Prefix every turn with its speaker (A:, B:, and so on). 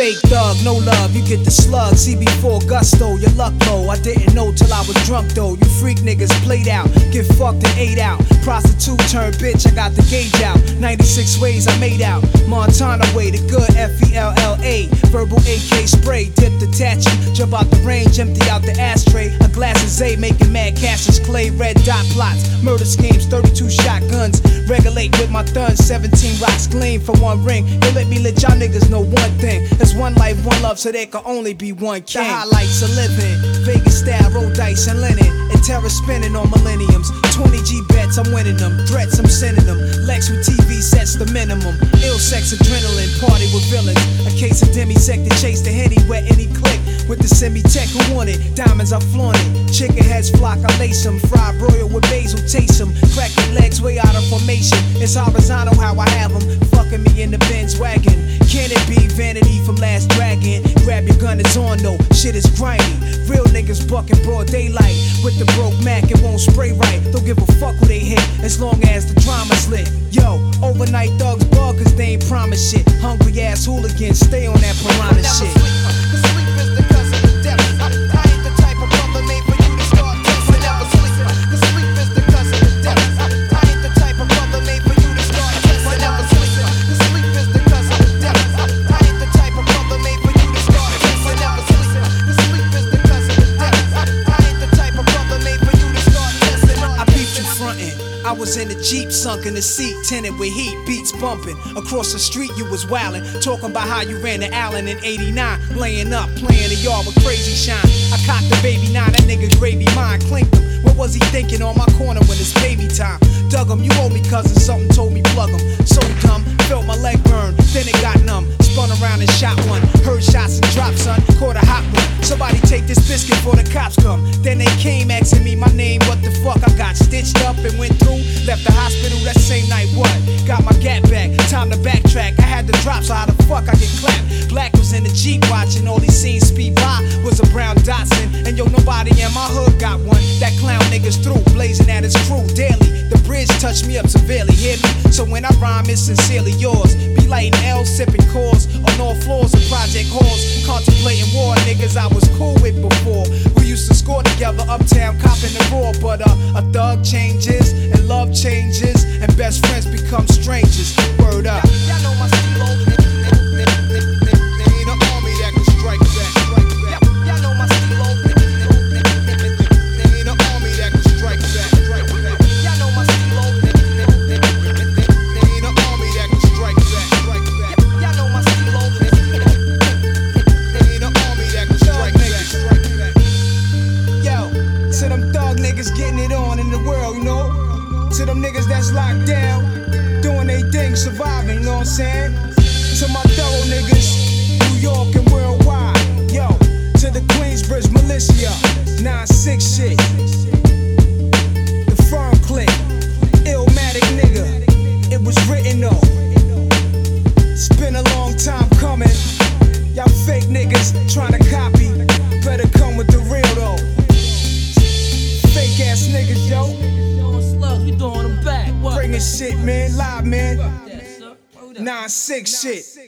A: fake thug, no love, you get the slug. CB4 gusto, your luck low. I didn't know till I was drunk though. You freak niggas played out, get fucked and ate out. Prostitute turned bitch, I got the gauge out. 96 ways I made out. Montana way, the good FELLA. Verbal AK spray, dip the tattoo. Jump out the range, empty out the ashtray. A glass of Zay, making mad cashes. Clay, red dot plots. Murder schemes, 32 shotguns. Regulate with my thuns, 17 rocks gleam for one ring. They let me let y'all niggas know one thing. There's one life, one love, so there can only be one king. The highlights of living, Vegas style, roll dice and linen. And terror spinning on millenniums. 20 G bets, I'm winning them. Threats, I'm sending them. Lex with TV sets the minimum. Ill sex, adrenaline, party with villains. A case of demi-sec to chase the Henny, wet any click. With the semi-tech who want it, diamonds I flaunt it. Chicken heads flock, I lace them. Fried broil with basil, taste them. Crack your legs way out of formation. It's horizontal how I have them. Fucking me in the Benz wagon. Can it be vanity from Last Dragon? Grab your gun, it's on though, shit is grimy. Real niggas bucking broad daylight. With the broke Mac, it won't spray right. Don't give a fuck who they hit, as long as the drama's lit. Yo, overnight thugs bug cause they ain't promise shit. Hungry ass hooligans, stay on that piranha shit. I was in the Jeep, sunk in the seat, tinted with heat, beats bumping. Across the street you was wildin', talking about how you ran to Allen in 89. Laying up, playing the yard with crazy shine. I cocked the baby 9, that nigga gravy mine, clinked him. What was he thinking on my corner when it's baby time? Dug him, you owe me cousin, something told me plug him. So dumb, felt my leg burn, then it got numb. Spun around and shot one, heard shots and dropped son, caught a hot one. Somebody take this biscuit before the cops come. Then they came asking me my name, what the fuck? I got stitched up and went through. Left the hospital that same night, what? Got my gat back, time to backtrack. I had to drop, so how the fuck I get clapped? Black was in the Jeep watching, all he seen speed by was a brown Datsun. And yo, nobody in my hood got one. That clown niggas through, blazing at his crew daily. The bridge touched me up severely, hear me? So when I rhyme, it's sincerely yours. Be lighting L, sipping cores on all floors of project halls. Contemplating war, niggas I was cool with before. We used to score together uptown, copping the raw. But a thug changes, and love changes, and best friends become strangers. Word up. Y'all know my stilo. Ain't an army that can strike back. Y'all know my stilo. Ain't an army that can strike back. Y'all know my stilo. Ain't an army that can strike back. Y'all know my stilo. Ain't an army that can strike back. Yo, to them thug niggas getting it on in the world, you know? To them niggas that's locked down, doing they thing, surviving, you know what I'm saying? To my thorough niggas, New York and worldwide. Yo, to the Queensbridge militia, 9-6 shit. The firm click, Illmatic nigga, it was written though. It's been a long time coming. Y'all fake niggas trying to copy, better come with the real though. Fake ass niggas, yo.
B: We throwing them back. What?
A: Bringing shit, man, live, man. 9-6 shit.